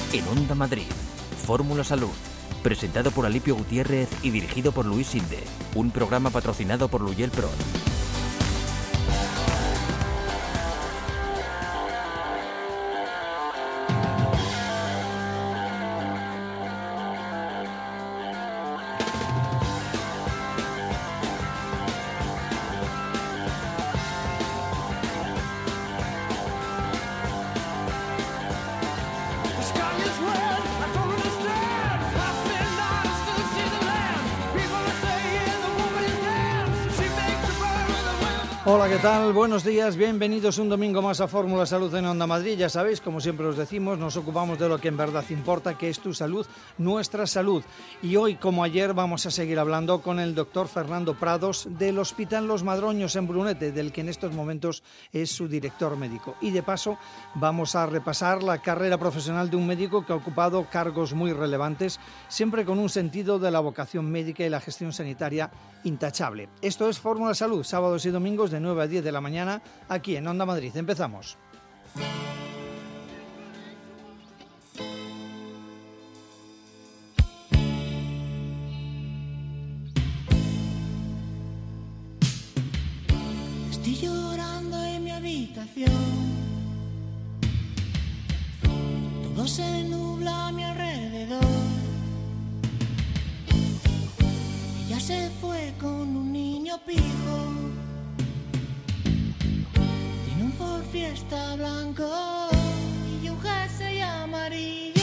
En Onda Madrid, Fórmula Salud, presentado por Alipio Gutiérrez y dirigido por Luis Sinde, un programa patrocinado por Luyel Pro. Hola, ¿qué tal? Buenos días, bienvenidos un domingo más a Fórmula Salud en Onda Madrid. Ya sabéis, como siempre os decimos, nos ocupamos de lo que en verdad importa, que es tu salud, nuestra salud. Y hoy, como ayer, vamos a seguir hablando con el doctor Fernando Prados del Hospital Los Madroños en Brunete, del que en estos momentos es su director médico. Y de paso, vamos a repasar la carrera profesional de un médico que ha ocupado cargos muy relevantes, siempre con un sentido de la vocación médica y la gestión sanitaria intachable. Esto es Fórmula Salud, sábados y domingos de 9 a 10 de la mañana, aquí en Onda Madrid. Empezamos. Estoy llorando en mi habitación, todo se nubla a mi alrededor. Ella se fue con un niño pijo, tiene un Ford Fiesta blanco y un jersey amarillo.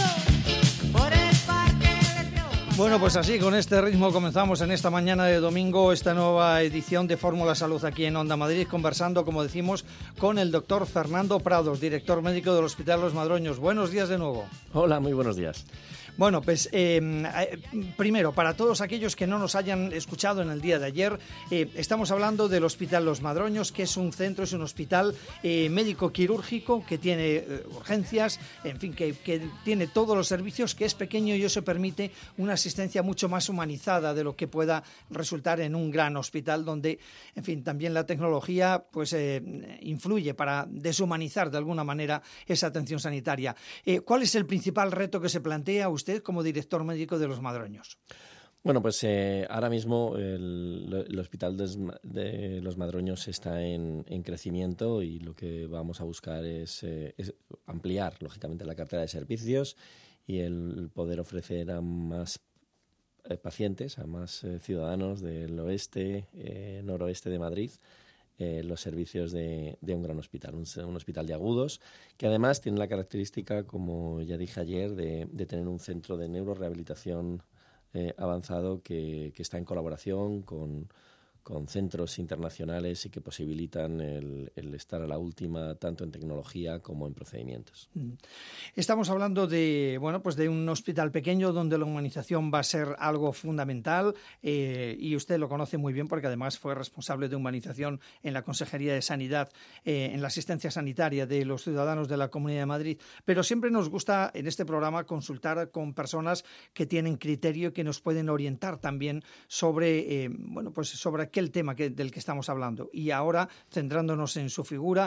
Por el parque les veo pasar. Bueno, pues así, con este ritmo comenzamos en esta mañana de domingo esta nueva edición de Fórmula Salud aquí en Onda Madrid, conversando, como decimos, con el doctor Fernando Prados, director médico del Hospital Los Madroños. Buenos días de nuevo. Hola, muy buenos días. Bueno, pues primero, para todos aquellos que no nos hayan escuchado en el día de ayer, estamos hablando del Hospital Los Madroños, que es un centro, es un hospital médico-quirúrgico que tiene urgencias, en fin, que tiene todos los servicios, que es pequeño y eso permite una asistencia mucho más humanizada de lo que pueda resultar en un gran hospital donde, en fin, también la tecnología pues influye para deshumanizar de alguna manera esa atención sanitaria. ¿Cuál es el principal reto que se plantea usted como director médico de Los Madroños? Bueno, pues ahora mismo el Hospital de Los Madroños está en crecimiento y lo que vamos a buscar es ampliar, lógicamente, la cartera de servicios y el poder ofrecer a más pacientes, a más ciudadanos del oeste, noroeste de Madrid, los servicios de un gran hospital, un hospital de agudos, que además tiene la característica, como ya dije ayer, de tener un centro de neurorehabilitación avanzado que está en colaboración con centros internacionales y que posibilitan el estar a la última tanto en tecnología como en procedimientos. Estamos hablando de un hospital pequeño donde la humanización va a ser algo fundamental y usted lo conoce muy bien porque además fue responsable de humanización en la Consejería de Sanidad, en la asistencia sanitaria de los ciudadanos de la Comunidad de Madrid. Pero siempre nos gusta en este programa consultar con personas que tienen criterio y que nos pueden orientar también sobre aquel tema del que estamos hablando. Y ahora, centrándonos en su figura,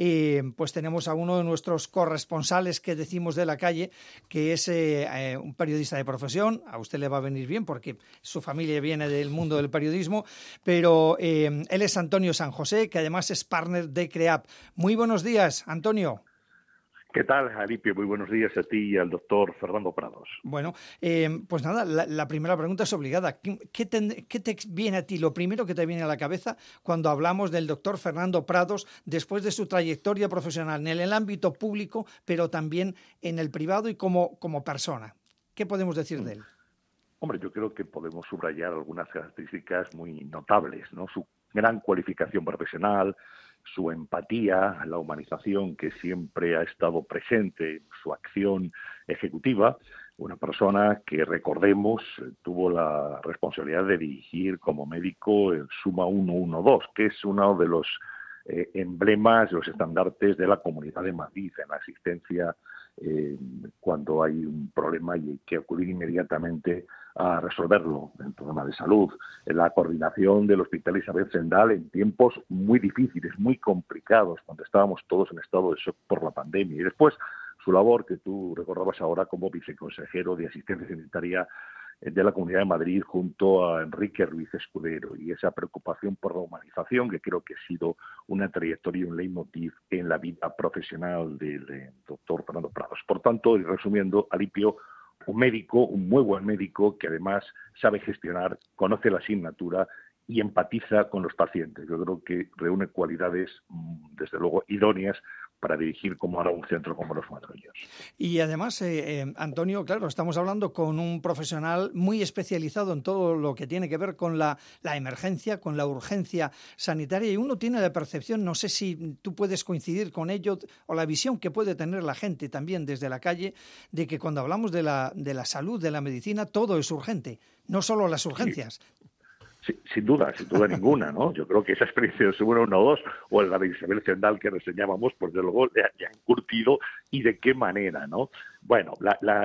pues tenemos a uno de nuestros corresponsales que decimos de la calle, que es un periodista de profesión. A usted le va a venir bien porque su familia viene del mundo del periodismo, pero él es Antonio San José, que además es partner de CREAP. Muy buenos días, Antonio. ¿Qué tal, Alipio? Muy buenos días a ti y al doctor Fernando Prados. Bueno, pues nada, la primera pregunta es obligada. ¿Qué te viene a ti, lo primero que te viene a la cabeza cuando hablamos del doctor Fernando Prados después de su trayectoria profesional en el ámbito público, pero también en el privado y como persona? ¿Qué podemos decir de él? Hombre, yo creo que podemos subrayar algunas características muy notables, ¿no? Su gran cualificación profesional, su empatía, la humanización que siempre ha estado presente en su acción ejecutiva, una persona que, recordemos, tuvo la responsabilidad de dirigir como médico el Suma 112, que es uno de los emblemas, los estandartes de la Comunidad de Madrid en la asistencia cuando hay un problema y hay que acudir inmediatamente a resolverlo, el problema de salud, la coordinación del Hospital Isabel Zendal en tiempos muy difíciles, muy complicados, cuando estábamos todos en estado de shock por la pandemia, y después su labor, que tú recordabas ahora como viceconsejero de Asistencia Sanitaria de la Comunidad de Madrid junto a Enrique Ruiz Escudero, y esa preocupación por la humanización, que creo que ha sido una trayectoria y un leitmotiv en la vida profesional del doctor Fernando Prados. Por tanto, y resumiendo, Alipio, un médico, un muy buen médico, que además sabe gestionar, conoce la asignatura y empatiza con los pacientes. Yo creo que reúne cualidades, desde luego, idóneas para dirigir como ahora un centro como Los Madroños. Y además, Antonio, claro, estamos hablando con un profesional muy especializado en todo lo que tiene que ver con la emergencia, con la urgencia sanitaria, y uno tiene la percepción, no sé si tú puedes coincidir con ello, o la visión que puede tener la gente también desde la calle, de que cuando hablamos de la salud, de la medicina, todo es urgente, no solo las urgencias. Sí, sin duda ninguna, ¿no? Yo creo que esa experiencia de Seguro 1 o 2 o la de Isabel Zendal que reseñábamos, pues de luego ya han curtido, y de qué manera, ¿no? Bueno,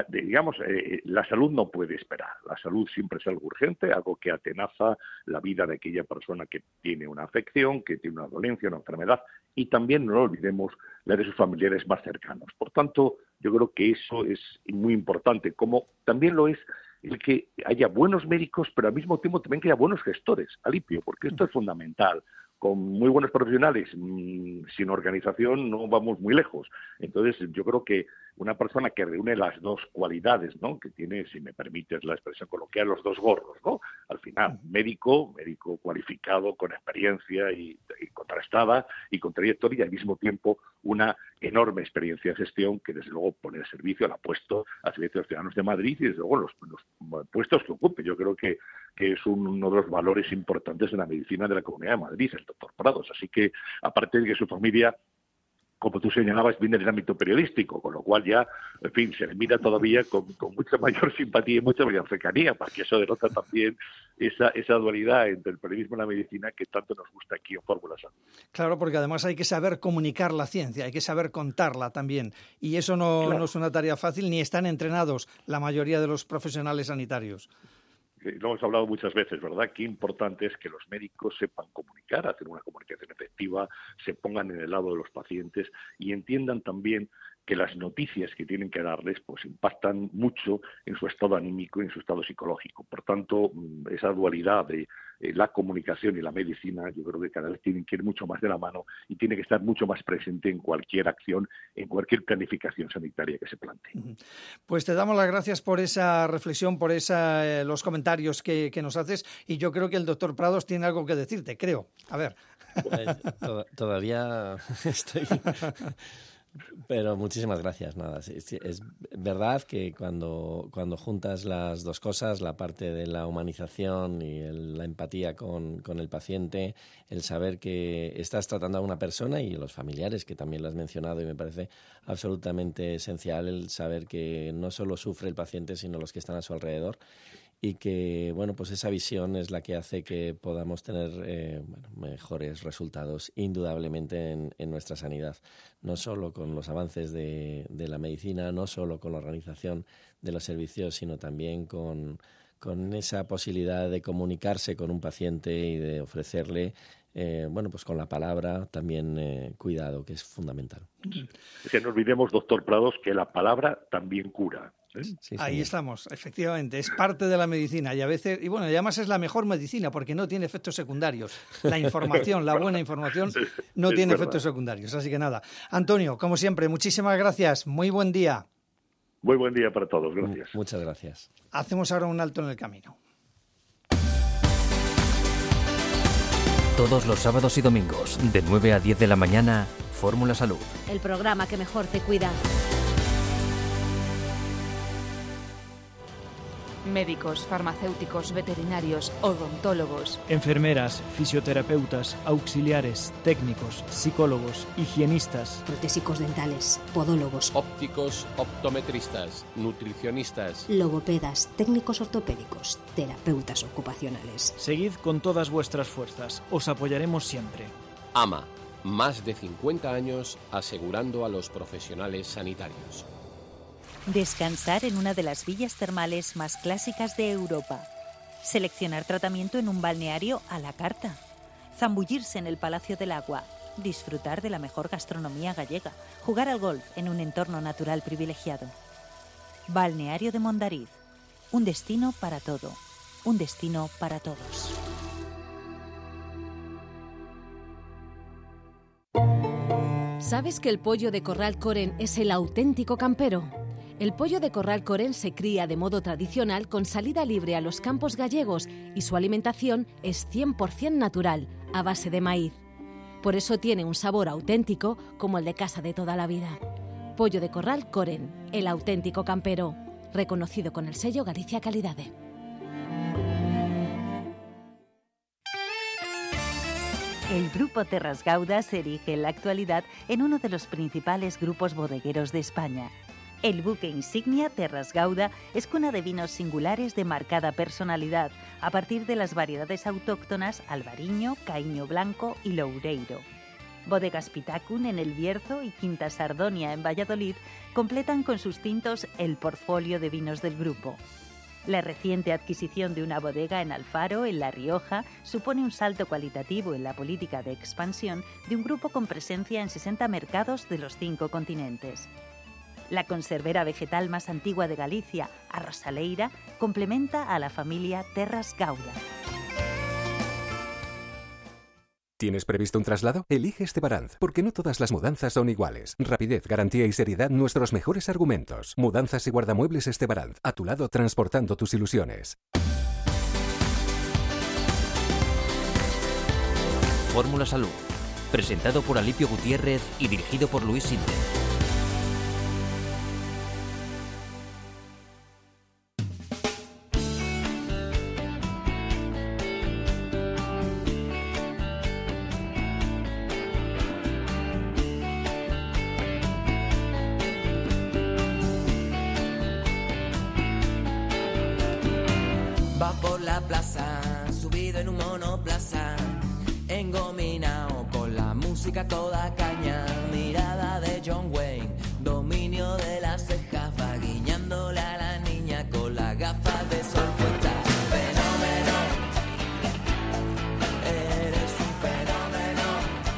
la salud no puede esperar. La salud siempre es algo urgente, algo que atenaza la vida de aquella persona que tiene una afección, que tiene una dolencia, una enfermedad, y también no lo olvidemos, la de sus familiares más cercanos. Por tanto, yo creo que eso es muy importante, como también lo es el que haya buenos médicos, pero al mismo tiempo también que haya buenos gestores, Alipio, porque esto es fundamental. Con muy buenos profesionales, sin organización no vamos muy lejos. Entonces, yo creo que una persona que reúne las dos cualidades, ¿no?, que tiene, si me permites la expresión coloquial, los dos gorros, ¿no? Al final, médico cualificado, con experiencia y contrastada y con trayectoria, y al mismo tiempo una enorme experiencia de gestión que, desde luego, pone al servicio, la ha puesto al servicio de los ciudadanos de Madrid y, desde luego, los puestos que ocupe. Yo creo que es uno de los valores importantes de la medicina de la Comunidad de Madrid, el doctor Prados. Así que, aparte de que su familia, como tú señalabas, viene del ámbito periodístico, con lo cual ya, en fin, se le mira todavía con mucha mayor simpatía y mucha mayor cercanía, porque eso denota también esa dualidad entre el periodismo y la medicina que tanto nos gusta aquí en Fórmula Salud. Claro, porque además hay que saber comunicar la ciencia, hay que saber contarla también, y eso no es una tarea fácil, ni están entrenados la mayoría de los profesionales sanitarios. Lo hemos hablado muchas veces, ¿verdad? Qué importante es que los médicos sepan comunicar, hacer una comunicación efectiva, se pongan en el lado de los pacientes y entiendan también que las noticias que tienen que darles pues impactan mucho en su estado anímico y en su estado psicológico. Por tanto, esa dualidad de la comunicación y la medicina, yo creo que cada vez tienen que ir mucho más de la mano y tiene que estar mucho más presente en cualquier acción, en cualquier planificación sanitaria que se plantee. Pues te damos las gracias por esa reflexión, por los comentarios que nos haces, y yo creo que el doctor Prados tiene algo que decirte, creo. A ver. Pues, todavía estoy... Pero muchísimas gracias. Nada, es verdad que cuando juntas las dos cosas, la parte de la humanización y la empatía con el paciente, el saber que estás tratando a una persona y los familiares, que también lo has mencionado y me parece absolutamente esencial, el saber que no solo sufre el paciente, sino los que están a su alrededor. Y que, bueno, pues esa visión es la que hace que podamos tener mejores resultados indudablemente en nuestra sanidad. No solo con los avances de la medicina, no solo con la organización de los servicios, sino también con esa posibilidad de comunicarse con un paciente y de ofrecerle, pues con la palabra también cuidado, que es fundamental. Que no olvidemos, doctor Prados, que la palabra también cura. Sí, ahí estamos, efectivamente, es parte de la medicina y a veces, y además es la mejor medicina porque no tiene efectos secundarios. La información, la buena información no tiene efectos secundarios, así que nada. Antonio, como siempre, muchísimas gracias, muy buen día. Muy buen día para todos, gracias. Muchas gracias. Hacemos ahora un alto en el camino. Todos los sábados y domingos, de 9 a 10 de la mañana, Fórmula Salud. El programa que mejor te cuida. Médicos, farmacéuticos, veterinarios, odontólogos, enfermeras, fisioterapeutas, auxiliares, técnicos, psicólogos, higienistas, protésicos dentales, podólogos, ópticos, optometristas, nutricionistas, logopedas, técnicos ortopédicos, terapeutas ocupacionales. Seguid con todas vuestras fuerzas, os apoyaremos siempre. AMA, más de 50 años asegurando a los profesionales sanitarios. Descansar en una de las villas termales más clásicas de Europa. Seleccionar tratamiento en un balneario a la carta. Zambullirse en el Palacio del Agua. disfrutar de la mejor gastronomía gallega, jugar al golf en un entorno natural privilegiado. Balneario de Mondariz, un destino para todo, un destino para todos. ¿Sabes que el pollo de corral Coren es el auténtico campero? El pollo de corral Coren se cría de modo tradicional con salida libre a los campos gallegos y su alimentación es 100% natural, a base de maíz. Por eso tiene un sabor auténtico como el de casa de toda la vida. Pollo de corral Coren, el auténtico campero, reconocido con el sello Galicia Calidade. El Grupo Terras Gauda se erige en la actualidad en uno de los principales grupos bodegueros de España. El buque insignia Terras Gauda es cuna de vinos singulares de marcada personalidad, a partir de las variedades autóctonas Albariño, Caíño Blanco y Loureiro. Bodegas Pitacun en El Bierzo y Quinta Sardonia en Valladolid completan con sus tintos el portfolio de vinos del grupo. La reciente adquisición de una bodega en Alfaro, en La Rioja, supone un salto cualitativo en la política de expansión de un grupo con presencia en 60 mercados de los 5 continentes. La conservera vegetal más antigua de Galicia, Arrosaleira, complementa a la familia Terras Gauda. ¿Tienes previsto un traslado? Elige Estebaranz, porque no todas las mudanzas son iguales. Rapidez, garantía y seriedad, nuestros mejores argumentos. Mudanzas y guardamuebles Estebaranz, a tu lado transportando tus ilusiones. Fórmula Salud, presentado por Alipio Gutiérrez y dirigido por Luis Sinde. Va por la plaza, subido en un monoplaza, engominao con la música toda caña, mirada de John Wayne, dominio de las cejas, va guiñándole a la niña con las gafas de sol puestas. Fenómeno, eres un fenómeno.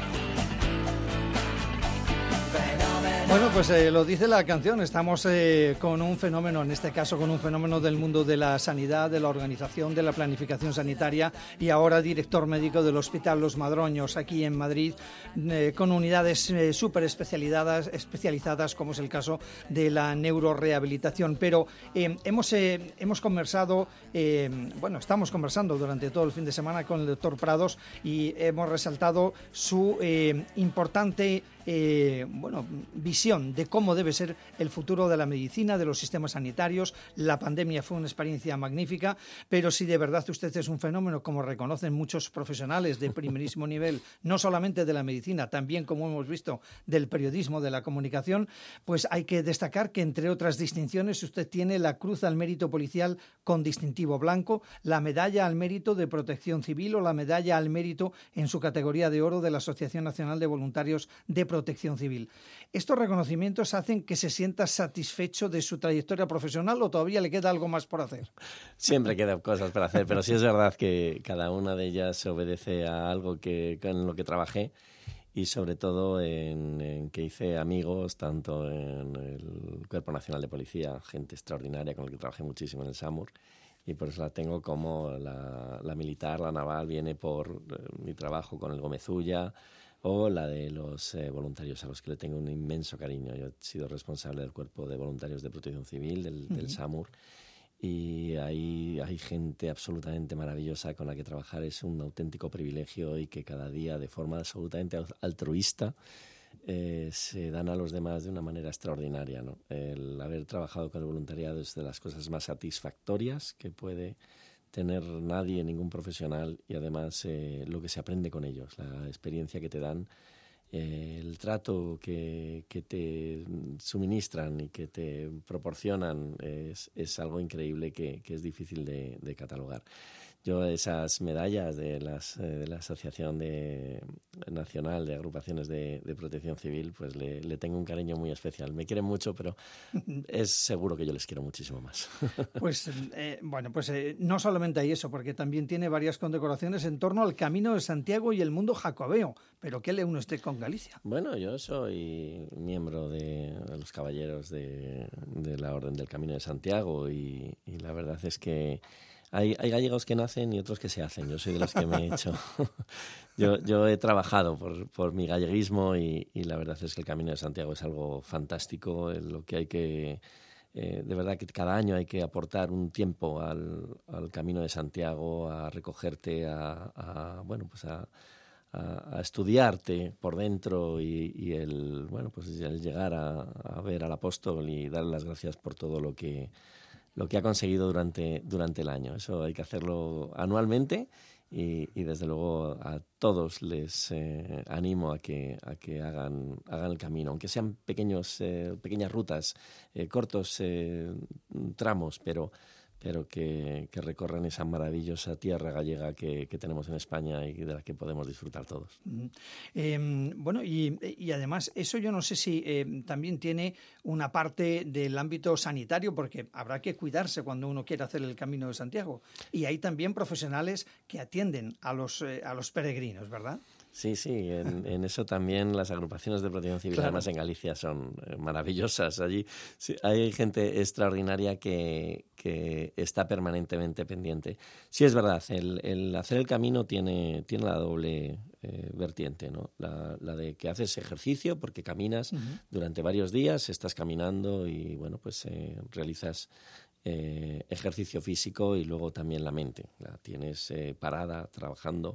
Bueno, pues lo dice la canción, estamos con un fenómeno, en este caso con un fenómeno del mundo de la sanidad, de la organización, de la planificación sanitaria y ahora director médico del Hospital Los Madroños aquí en Madrid, con unidades súper especializadas como es el caso de la neurorehabilitación. Pero hemos conversado, estamos conversando durante todo el fin de semana con el doctor Prados y hemos resaltado su importante visión de cómo debe ser el futuro de la medicina, de los sistemas sanitarios. La pandemia fue una experiencia magnífica, pero si de verdad usted es un fenómeno, como reconocen muchos profesionales de primerísimo nivel, no solamente de la medicina, también, como hemos visto, del periodismo, de la comunicación, pues hay que destacar que, entre otras distinciones, usted tiene la Cruz al Mérito Policial con distintivo blanco, la Medalla al Mérito de Protección Civil o la Medalla al Mérito en su categoría de oro de la Asociación Nacional de Voluntarios de Protección Civil. ¿Estos reconocimientos hacen que se sienta satisfecho de su trayectoria profesional o todavía le queda algo más por hacer? Siempre quedan cosas por hacer, pero sí es verdad que cada una de ellas obedece a algo en lo que trabajé y sobre todo en que hice amigos tanto en el Cuerpo Nacional de Policía, gente extraordinaria con la que trabajé muchísimo en el SAMUR, y por eso la tengo como la militar, la naval, viene por mi trabajo con el Gómez Ulla, o la de los voluntarios a los que le tengo un inmenso cariño. Yo he sido responsable del Cuerpo de Voluntarios de Protección Civil, del SAMUR, y hay gente absolutamente maravillosa con la que trabajar. Es un auténtico privilegio y que cada día, de forma absolutamente altruista, se dan a los demás de una manera extraordinaria, ¿no? El haber trabajado con el voluntariado es de las cosas más satisfactorias que puede tener nadie, ningún profesional, y además lo que se aprende con ellos, la experiencia que te dan, el trato que te suministran y que te proporcionan es algo increíble que es difícil de catalogar. Yo esas medallas de la Asociación Nacional de Agrupaciones de Protección Civil, pues le tengo un cariño muy especial. Me quieren mucho, pero es seguro que yo les quiero muchísimo más. Pues no solamente hay eso, porque también tiene varias condecoraciones en torno al Camino de Santiago y el mundo jacobeo. ¿Pero qué le une usted con Galicia? Bueno, yo soy miembro de los caballeros de la Orden del Camino de Santiago y la verdad es que hay gallegos que nacen y otros que se hacen. Yo soy de los que me he hecho. Yo he trabajado por mi galleguismo y la verdad es que el Camino de Santiago es algo fantástico, lo que hay que... de verdad que cada año hay que aportar un tiempo al Camino de Santiago, a recogerte, a estudiarte por dentro y el llegar a ver al apóstol y darle las gracias por todo lo que ha conseguido durante el año. Eso hay que hacerlo anualmente y desde luego a todos les animo a que hagan el camino, aunque sean pequeñas rutas, cortos tramos, pero que recorran esa maravillosa tierra gallega que tenemos en España y de la que podemos disfrutar todos. Y además eso yo no sé si también tiene una parte del ámbito sanitario, porque habrá que cuidarse cuando uno quiere hacer el Camino de Santiago. Y hay también profesionales que atienden a los peregrinos, ¿verdad? Sí, en eso también las agrupaciones de protección civil, claro. Además en Galicia son maravillosas. Allí sí, hay gente extraordinaria que está permanentemente pendiente. Sí, es verdad, el hacer el camino tiene la doble vertiente, ¿no? La de que haces ejercicio porque caminas durante varios días, estás caminando y realizas ejercicio físico y luego también la mente. La tienes parada, trabajando.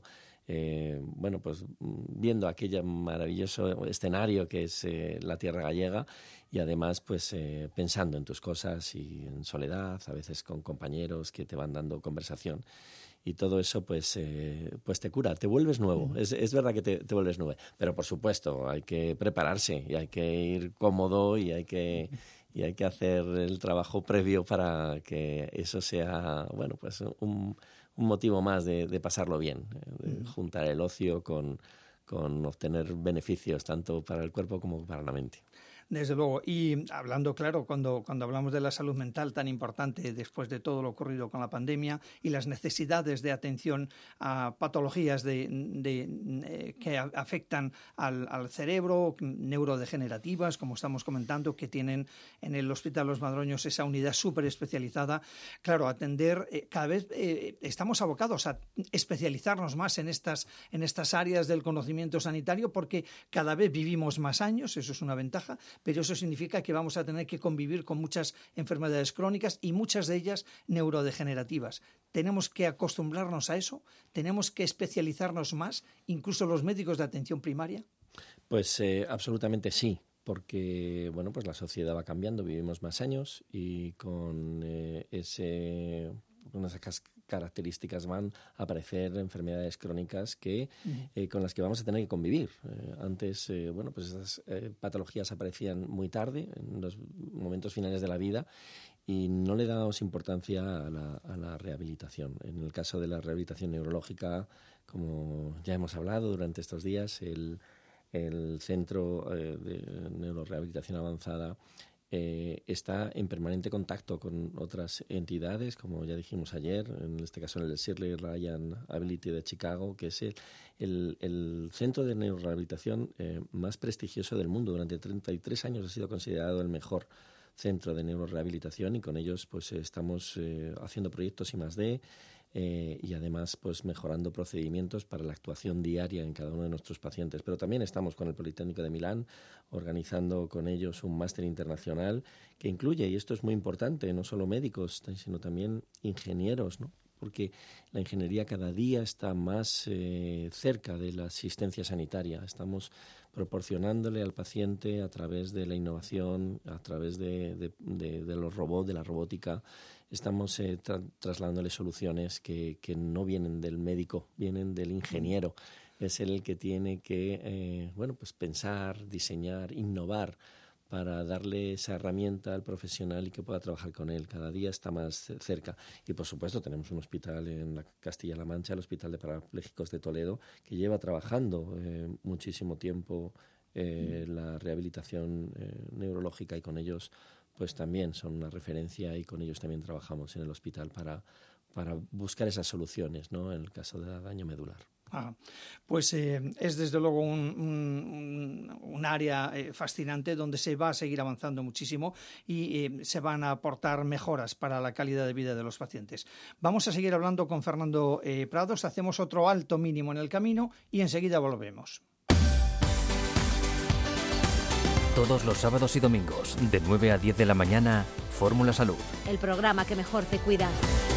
Viendo aquel maravilloso escenario que es la tierra gallega y además pensando en tus cosas y en soledad, a veces con compañeros que te van dando conversación y todo eso te cura, te vuelves nuevo. Es verdad que te vuelves nuevo, pero por supuesto hay que prepararse y hay que ir cómodo y hay que hacer el trabajo previo para que eso sea un motivo más de pasarlo bien, de juntar el ocio con obtener beneficios tanto para el cuerpo como para la mente. Desde luego. Y hablando, claro, cuando hablamos de la salud mental tan importante después de todo lo ocurrido con la pandemia y las necesidades de atención a patologías que afectan al cerebro, neurodegenerativas, como estamos comentando, que tienen en el Hospital Los Madroños esa unidad súper especializada. Claro, atender, cada vez estamos abocados a especializarnos más en estas áreas del conocimiento sanitario porque cada vez vivimos más años, eso es una ventaja, pero eso significa que vamos a tener que convivir con muchas enfermedades crónicas y muchas de ellas neurodegenerativas. ¿Tenemos que acostumbrarnos a eso? ¿Tenemos que especializarnos más, incluso los médicos de atención primaria? Pues absolutamente sí, porque la sociedad va cambiando, vivimos más años y con esas características van a aparecer enfermedades crónicas con las que vamos a tener que convivir. Antes, esas patologías aparecían muy tarde, en los momentos finales de la vida, y no le damos importancia a la rehabilitación. En el caso de la rehabilitación neurológica, como ya hemos hablado durante estos días, el Centro de Neurorehabilitación Avanzada está en permanente contacto con otras entidades, como ya dijimos ayer, en este caso en el Shirley Ryan Ability de Chicago, que es el centro de neurorehabilitación más prestigioso del mundo. Durante 33 años ha sido considerado el mejor centro de neurorehabilitación y con ellos estamos haciendo proyectos I+D y además mejorando procedimientos para la actuación diaria en cada uno de nuestros pacientes. Pero también estamos con el Politécnico de Milán organizando con ellos un máster internacional que incluye, y esto es muy importante, no solo médicos, sino también ingenieros, ¿no? Porque la ingeniería cada día está más cerca de la asistencia sanitaria. Estamos proporcionándole al paciente a través de la innovación, a través de los robots, de la robótica. Estamos trasladándole soluciones que no vienen del médico, vienen del ingeniero. Es el que tiene que pensar, diseñar, innovar darle esa herramienta al profesional y que pueda trabajar con él. Cada día está más cerca. Y, por supuesto, tenemos un hospital en la Castilla-La Mancha, el Hospital de Parapléjicos de Toledo, que lleva trabajando muchísimo tiempo la rehabilitación neurológica, y con ellos pues también son una referencia, y con ellos también trabajamos en el hospital para buscar esas soluciones, ¿no?, en el caso de daño medular. Pues es desde luego un área fascinante donde se va a seguir avanzando muchísimo y se van a aportar mejoras para la calidad de vida de los pacientes. Vamos a seguir hablando con Fernando Prados, hacemos otro alto mínimo en el camino y enseguida volvemos. Todos los sábados y domingos, de 9 a 10 de la mañana, Fórmula Salud. El programa que mejor te cuida.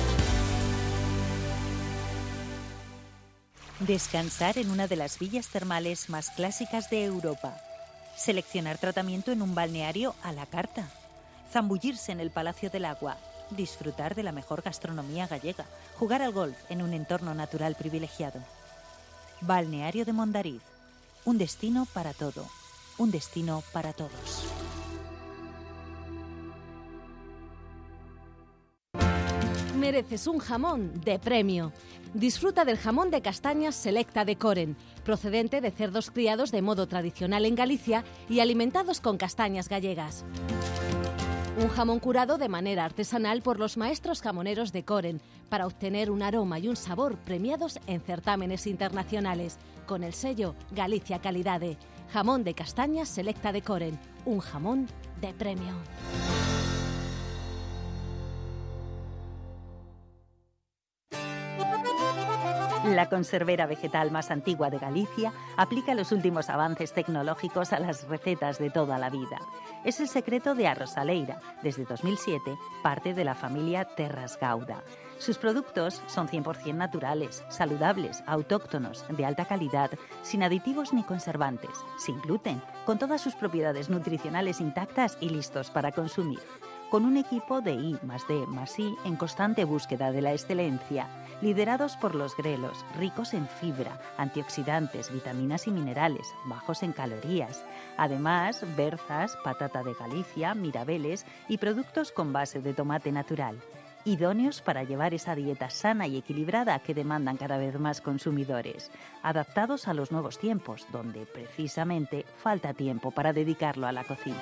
Descansar en una de las villas termales más clásicas de Europa. Seleccionar tratamiento en un balneario a la carta. Zambullirse en el Palacio del Agua. Disfrutar de la mejor gastronomía gallega. Jugar al golf en un entorno natural privilegiado. Balneario de Mondariz. Un destino para todo. Un destino para todos. Mereces un jamón de premio. Disfruta del jamón de castañas Selecta de Coren, procedente de cerdos criados de modo tradicional en Galicia y alimentados con castañas gallegas. Un jamón curado de manera artesanal por los maestros jamoneros de Coren, para obtener un aroma y un sabor premiados en certámenes internacionales, con el sello Galicia Calidade. Jamón de castañas Selecta de Coren, un jamón de premio. La conservera vegetal más antigua de Galicia aplica los últimos avances tecnológicos a las recetas de toda la vida. Es el secreto de Arrosaleira, desde 2007, parte de la familia Terras Gauda. Sus productos son 100% naturales, saludables, autóctonos, de alta calidad, sin aditivos ni conservantes, sin gluten, con todas sus propiedades nutricionales intactas y listos para consumir. Con un equipo de I+D+I en constante búsqueda de la excelencia, liderados por los grelos, ricos en fibra, antioxidantes, vitaminas y minerales, bajos en calorías. Además, berzas, patata de Galicia, mirabeles y productos con base de tomate natural. Idóneos para llevar esa dieta sana y equilibrada que demandan cada vez más consumidores. Adaptados a los nuevos tiempos, donde precisamente falta tiempo para dedicarlo a la cocina.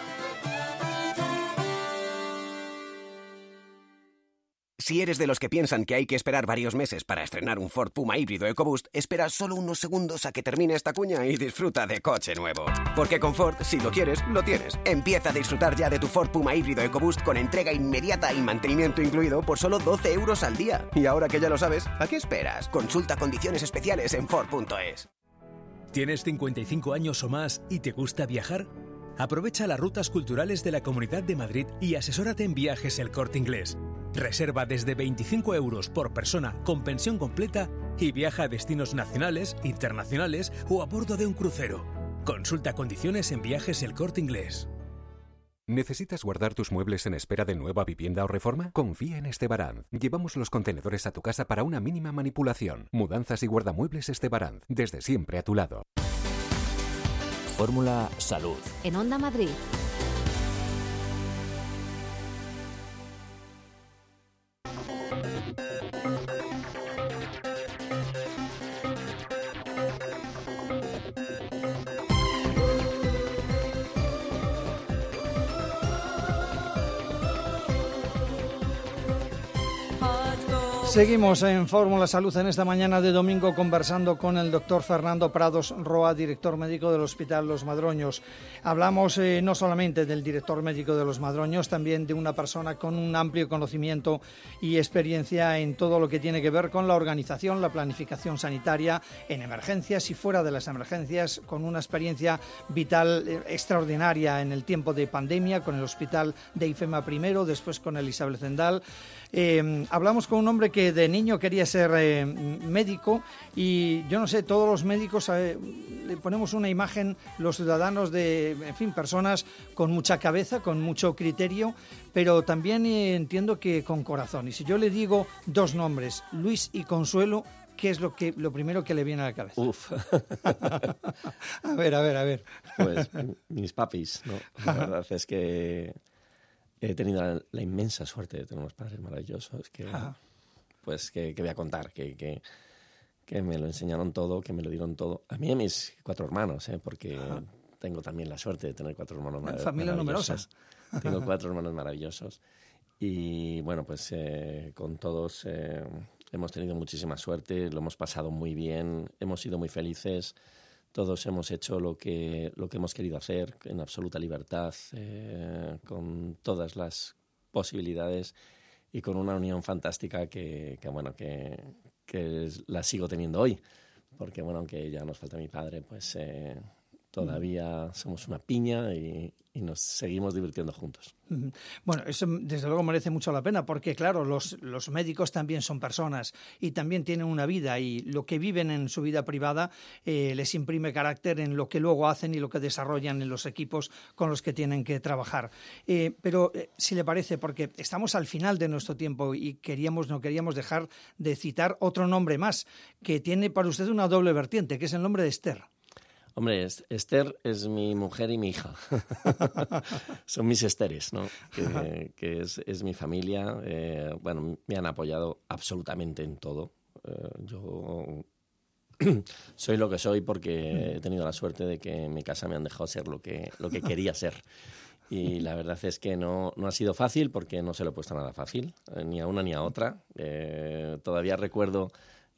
Si eres de los que piensan que hay que esperar varios meses para estrenar un Ford Puma híbrido EcoBoost, espera solo unos segundos a que termine esta cuña y disfruta de coche nuevo. Porque con Ford, si lo quieres, lo tienes. Empieza a disfrutar ya de tu Ford Puma híbrido EcoBoost con entrega inmediata y mantenimiento incluido por solo 12 euros al día. Y ahora que ya lo sabes, ¿a qué esperas? Consulta condiciones especiales en Ford.es. ¿Tienes 55 años o más y te gusta viajar? Aprovecha las rutas culturales de la Comunidad de Madrid y asesórate en Viajes El Corte Inglés. Reserva desde 25 euros por persona con pensión completa y viaja a destinos nacionales, internacionales o a bordo de un crucero. Consulta condiciones en Viajes El Corte Inglés. ¿Necesitas guardar tus muebles en espera de nueva vivienda o reforma? Confía en Estebaranz. Llevamos los contenedores a tu casa para una mínima manipulación. Mudanzas y guardamuebles Estebaranz. Desde siempre a tu lado. Fórmula Salud. En Onda Madrid. Seguimos en Fórmula Salud en esta mañana de domingo conversando con el doctor Fernando Prados Roa, director médico del Hospital Los Madroños. Hablamos no solamente del director médico de Los Madroños, también de una persona con un amplio conocimiento y experiencia en todo lo que tiene que ver con la organización, la planificación sanitaria en emergencias y fuera de las emergencias, con una experiencia vital extraordinaria en el tiempo de pandemia, con el Hospital de IFEMA primero, después con el Isabel Zendal. Hablamos con un hombre que de niño quería ser médico y yo no sé, todos los médicos le ponemos una imagen, los ciudadanos de, en fin, personas con mucha cabeza, con mucho criterio, pero también entiendo que con corazón. Y si yo le digo dos nombres, Luis y Consuelo, ¿qué es lo primero que le viene a la cabeza? Uf. A ver. Pues mis papis, ¿no? La verdad es que he tenido la inmensa suerte de tener unos padres maravillosos que voy a contar, que me lo enseñaron todo, que me lo dieron todo. A mí y a mis 4 hermanos, porque tengo también la suerte de tener 4 hermanos maravillosos. Familia numerosa. Tengo 4 hermanos maravillosos. Y bueno, pues con todos hemos tenido muchísima suerte, lo hemos pasado muy bien, hemos sido muy felices. Todos hemos hecho lo que hemos querido hacer en absoluta libertad, con todas las posibilidades y con una unión fantástica que la sigo teniendo hoy. Porque, bueno, aunque ya nos falta mi padre, pues todavía somos una piña y nos seguimos divirtiendo juntos. Bueno, eso desde luego merece mucho la pena porque, claro, los médicos también son personas y también tienen una vida y lo que viven en su vida privada les imprime carácter en lo que luego hacen y lo que desarrollan en los equipos con los que tienen que trabajar. Pero si le parece, porque estamos al final de nuestro tiempo y no queríamos dejar de citar otro nombre más que tiene para usted una doble vertiente, que es el nombre de Esther. Hombre, Esther es mi mujer y mi hija. Son mis Esteres, ¿no? Que es mi familia. Bueno, me han apoyado absolutamente en todo. Yo soy lo que soy porque he tenido la suerte de que en mi casa me han dejado ser lo que quería ser. Y la verdad es que no ha sido fácil porque no se lo he puesto nada fácil, ni a una ni a otra. Todavía recuerdo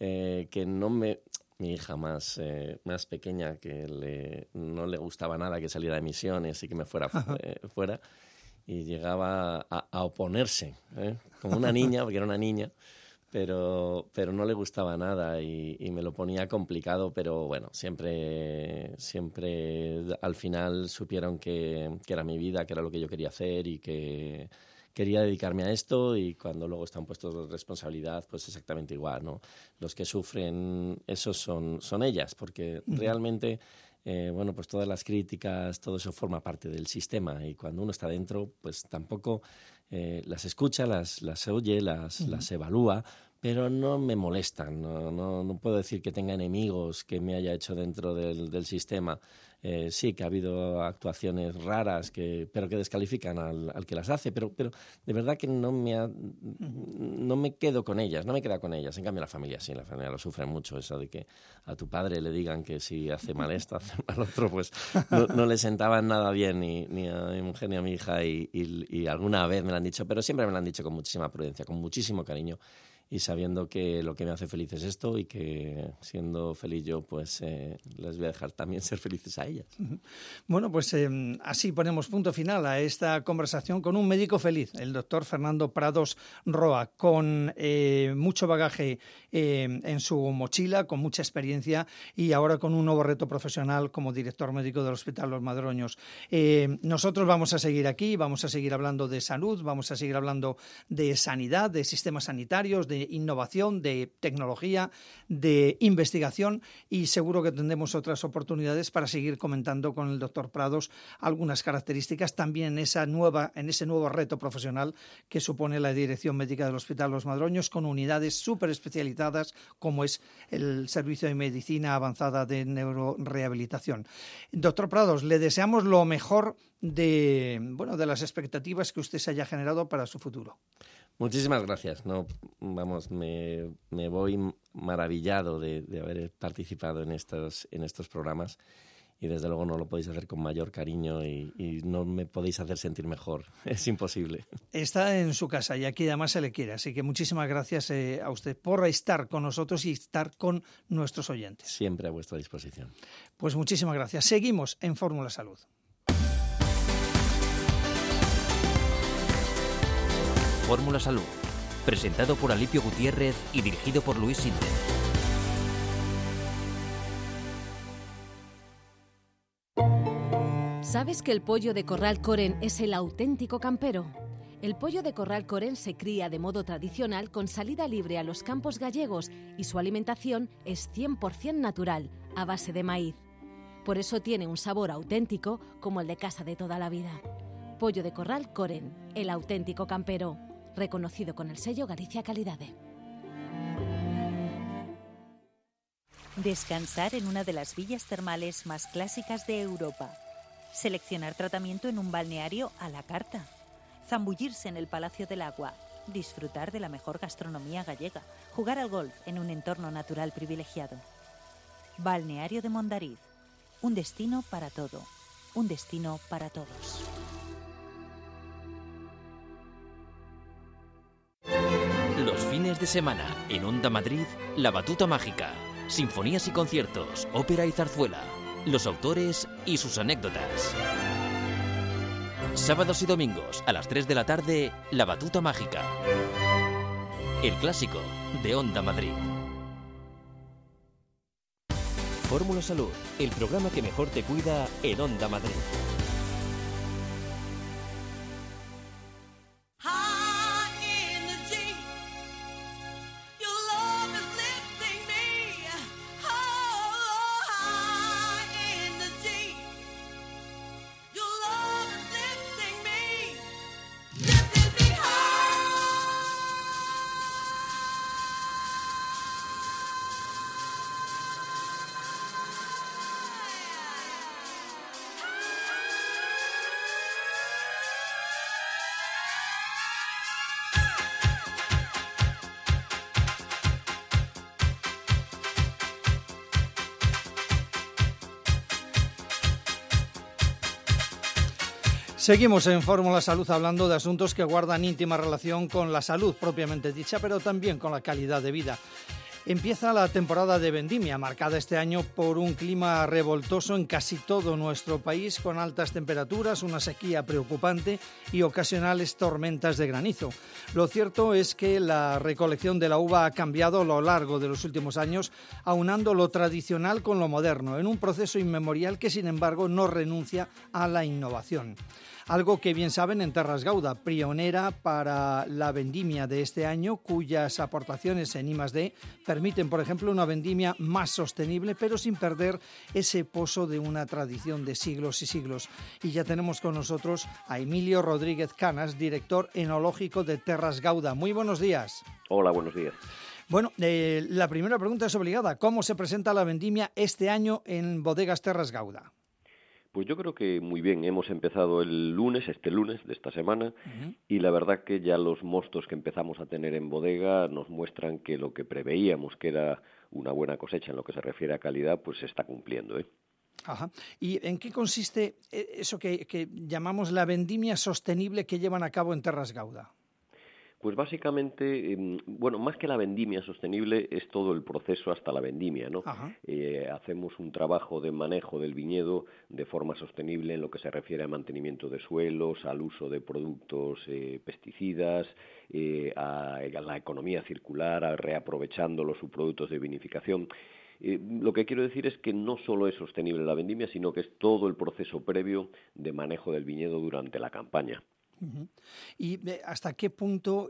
que mi hija más pequeña, que no le gustaba nada que saliera de misiones y que me fuera fuera, y llegaba a oponerse, como una niña, porque era una niña, pero no le gustaba nada y me lo ponía complicado, pero bueno, siempre al final supieron que era mi vida, que era lo que yo quería hacer y que quería dedicarme a esto, y cuando luego están puestos de responsabilidad, pues exactamente igual, ¿no? Los que sufren, esos son ellas, porque realmente, bueno, pues todas las críticas, todo eso forma parte del sistema, y cuando uno está dentro, pues tampoco las escucha, las oye, las evalúa, pero no me molestan, no puedo decir que tenga enemigos que me haya hecho dentro del sistema. Sí que ha habido actuaciones raras pero que descalifican al que las hace, pero de verdad que no me quedo con ellas, no me queda con ellas. En cambio la familia sí, la familia lo sufre mucho, eso de que a tu padre le digan que si hace mal esto, hace mal otro, pues no le sentaban nada bien ni a mi mujer ni a mi hija, y alguna vez me lo han dicho, pero siempre me lo han dicho con muchísima prudencia, con muchísimo cariño, y sabiendo que lo que me hace feliz es esto, y que siendo feliz yo, pues les voy a dejar también ser felices a ellas. Bueno, pues así ponemos punto final a esta conversación con un médico feliz, el doctor Fernando Prados Roa, con mucho bagaje en su mochila, con mucha experiencia y ahora con un nuevo reto profesional como director médico del Hospital Los Madroños. Nosotros vamos a seguir aquí, vamos a seguir hablando de salud, vamos a seguir hablando de sanidad, de sistemas sanitarios, de innovación, de tecnología, de investigación, y seguro que tendremos otras oportunidades para seguir comentando con el doctor Prados algunas características también en ese nuevo reto profesional que supone la dirección médica del Hospital Los Madroños, con unidades súper especializadas como es el Servicio de Medicina Avanzada de Neurorehabilitación. Doctor Prados, le deseamos lo mejor de las expectativas que usted se haya generado para su futuro. Muchísimas gracias. Me voy maravillado de haber participado en estos programas, y desde luego no lo podéis hacer con mayor cariño y no me podéis hacer sentir mejor. Es imposible. Está en su casa y aquí además se le quiere, así que muchísimas gracias a usted por estar con nosotros y estar con nuestros oyentes. Siempre a vuestra disposición. Pues muchísimas gracias. Seguimos en Fórmula Salud. Fórmula Salud, presentado por Alipio Gutiérrez y dirigido por Luis Sinde. ¿Sabes que el pollo de Corral Coren es el auténtico campero? El pollo de Corral Coren se cría de modo tradicional con salida libre a los campos gallegos y su alimentación es 100% natural, a base de maíz. Por eso tiene un sabor auténtico como el de casa de toda la vida. Pollo de Corral Coren, el auténtico campero. Reconocido con el sello Galicia Calidade. Descansar en una de las villas termales más clásicas de Europa. Seleccionar tratamiento en un balneario a la carta. Zambullirse en el Palacio del Agua. Disfrutar de la mejor gastronomía gallega. Jugar al golf en un entorno natural privilegiado. Balneario de Mondariz. Un destino para todo. Un destino para todos. Los fines de semana, en Onda Madrid, La Batuta Mágica. Sinfonías y conciertos, ópera y zarzuela. Los autores y sus anécdotas. Sábados y domingos, a las 3 de la tarde, La Batuta Mágica. El clásico de Onda Madrid. Fórmula Salud, el programa que mejor te cuida en Onda Madrid. Seguimos en Fórmula Salud hablando de asuntos que guardan íntima relación con la salud propiamente dicha, pero también con la calidad de vida. Empieza la temporada de vendimia, marcada este año por un clima revoltoso en casi todo nuestro país, con altas temperaturas, una sequía preocupante y ocasionales tormentas de granizo. Lo cierto es que la recolección de la uva ha cambiado a lo largo de los últimos años, aunando lo tradicional con lo moderno, en un proceso inmemorial que, sin embargo, no renuncia a la innovación. Algo que bien saben en Terras Gauda, pionera para la vendimia de este año, cuyas aportaciones en I+D permiten, por ejemplo, una vendimia más sostenible, pero sin perder ese pozo de una tradición de siglos y siglos. Y ya tenemos con nosotros a Emilio Rodríguez Canas, director enológico de Terras Gauda. Muy buenos días. Hola, buenos días. Bueno, la primera pregunta es obligada. ¿Cómo se presenta la vendimia este año en Bodegas Terras Gauda? Pues yo creo que muy bien. Hemos empezado este lunes de esta semana, y la verdad que ya los mostos que empezamos a tener en bodega nos muestran que lo que preveíamos que era una buena cosecha en lo que se refiere a calidad, pues se está cumpliendo, ¿eh? Ajá. ¿Y en qué consiste eso que llamamos la vendimia sostenible que llevan a cabo en Terras Gauda? Pues básicamente, más que la vendimia sostenible es todo el proceso hasta la vendimia, ¿no? Hacemos un trabajo de manejo del viñedo de forma sostenible en lo que se refiere a mantenimiento de suelos, al uso de productos pesticidas, a la economía circular, a reaprovechando los subproductos de vinificación. Lo que quiero decir es que no solo es sostenible la vendimia, sino que es todo el proceso previo de manejo del viñedo durante la campaña. ¿Y hasta qué punto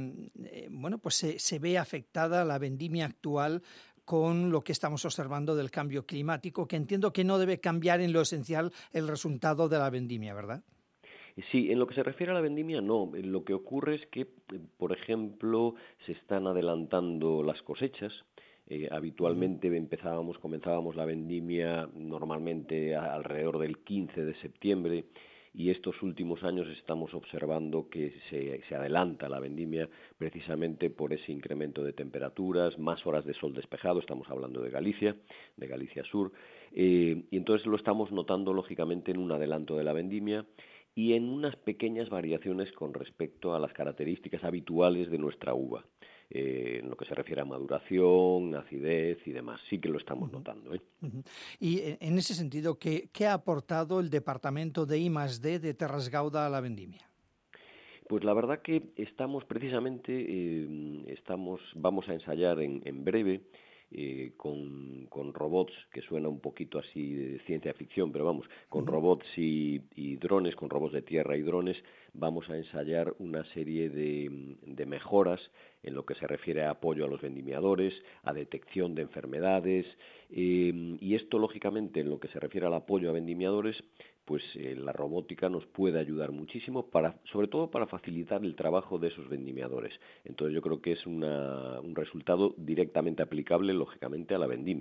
se ve afectada la vendimia actual con lo que estamos observando del cambio climático, que entiendo que no debe cambiar en lo esencial el resultado de la vendimia, ¿verdad? Sí, en lo que se refiere a la vendimia, no. Lo que ocurre es que, por ejemplo, se están adelantando las cosechas. Habitualmente comenzábamos la vendimia normalmente alrededor del 15 de septiembre, y estos últimos años estamos observando que se adelanta la vendimia precisamente por ese incremento de temperaturas, más horas de sol despejado. Estamos hablando de Galicia Sur, y entonces lo estamos notando lógicamente en un adelanto de la vendimia y en unas pequeñas variaciones con respecto a las características habituales de nuestra uva. En lo que se refiere a maduración, acidez y demás, sí que lo estamos notando, ¿eh? Y en ese sentido, ¿qué ha aportado el departamento de I+D de Terras Gauda a la vendimia? Pues la verdad que estamos precisamente, vamos a ensayar en breve con robots, que suena un poquito así de ciencia ficción, pero vamos, con robots y drones, con robots de tierra y drones, vamos a ensayar una serie de mejoras en lo que se refiere a apoyo a los vendimiadores, a detección de enfermedades, y esto lógicamente en lo que se refiere al apoyo a vendimiadores, pues la robótica nos puede ayudar muchísimo, sobre todo para facilitar el trabajo de esos vendimiadores. Entonces yo creo que es un resultado directamente aplicable, lógicamente, a la vendimia.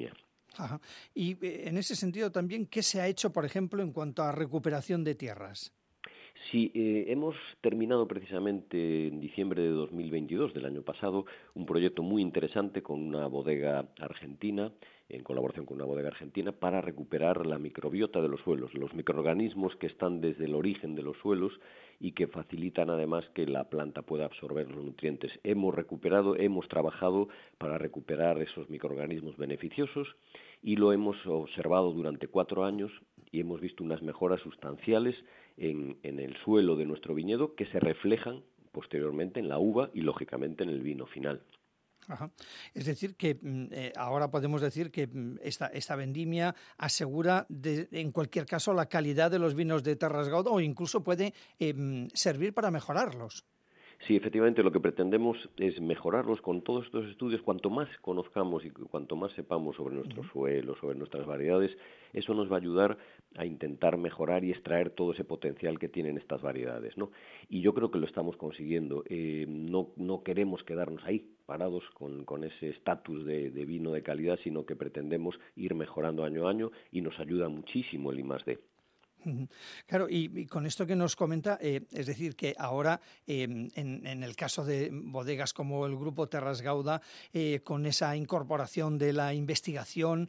Ajá. Y en ese sentido también, ¿qué se ha hecho, por ejemplo, en cuanto a recuperación de tierras? Sí, hemos terminado precisamente en diciembre de 2022, del año pasado, un proyecto muy interesante con una bodega argentina, en colaboración con una bodega argentina, para recuperar la microbiota de los suelos, los microorganismos que están desde el origen de los suelos y que facilitan además que la planta pueda absorber los nutrientes. Hemos trabajado para recuperar esos microorganismos beneficiosos y lo hemos observado durante 4 años y hemos visto unas mejoras sustanciales en el suelo de nuestro viñedo que se reflejan posteriormente en la uva y lógicamente en el vino final. Ajá. Es decir, que ahora podemos decir que esta vendimia asegura en cualquier caso la calidad de los vinos de Terras Gauda o incluso puede servir para mejorarlos. Sí, efectivamente, lo que pretendemos es mejorarlos con todos estos estudios. Cuanto más conozcamos y cuanto más sepamos sobre nuestros suelos, sobre nuestras variedades, eso nos va a ayudar a intentar mejorar y extraer todo ese potencial que tienen estas variedades, ¿no? Y yo creo que lo estamos consiguiendo. No queremos quedarnos ahí, parados con ese estatus de vino de calidad, sino que pretendemos ir mejorando año a año y nos ayuda muchísimo el I+D. Claro, y con esto que nos comenta, es decir, que ahora en el caso de bodegas como el Grupo Terras Gauda, con esa incorporación de la investigación,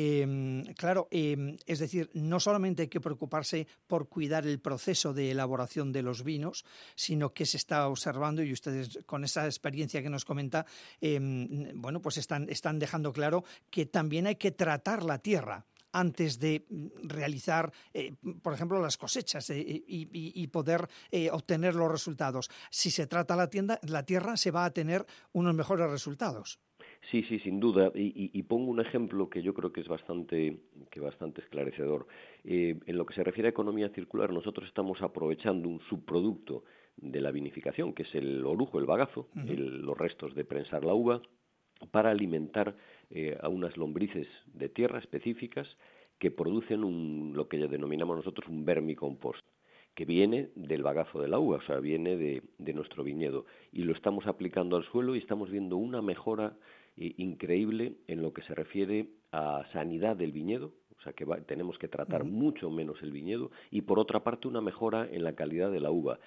es decir, no solamente hay que preocuparse por cuidar el proceso de elaboración de los vinos, sino que se está observando, y ustedes con esa experiencia que nos comenta, pues están dejando claro que también hay que tratar la tierra antes de realizar, por ejemplo, las cosechas y poder obtener los resultados. Si se trata la tierra, se va a tener unos mejores resultados. Sí, sin duda. Y pongo un ejemplo que yo creo que es bastante esclarecedor. En lo que se refiere a economía circular, nosotros estamos aprovechando un subproducto de la vinificación, que es el orujo, el bagazo, los restos de prensar la uva, para alimentar a unas lombrices de tierra específicas que producen lo que denominamos nosotros un vermicompost, que viene del bagazo de la uva, o sea, viene de nuestro viñedo, y lo estamos aplicando al suelo y estamos viendo una mejora increíble en lo que se refiere a sanidad del viñedo, o sea, que tenemos que tratar mucho menos el viñedo, y por otra parte una mejora en la calidad de la uva.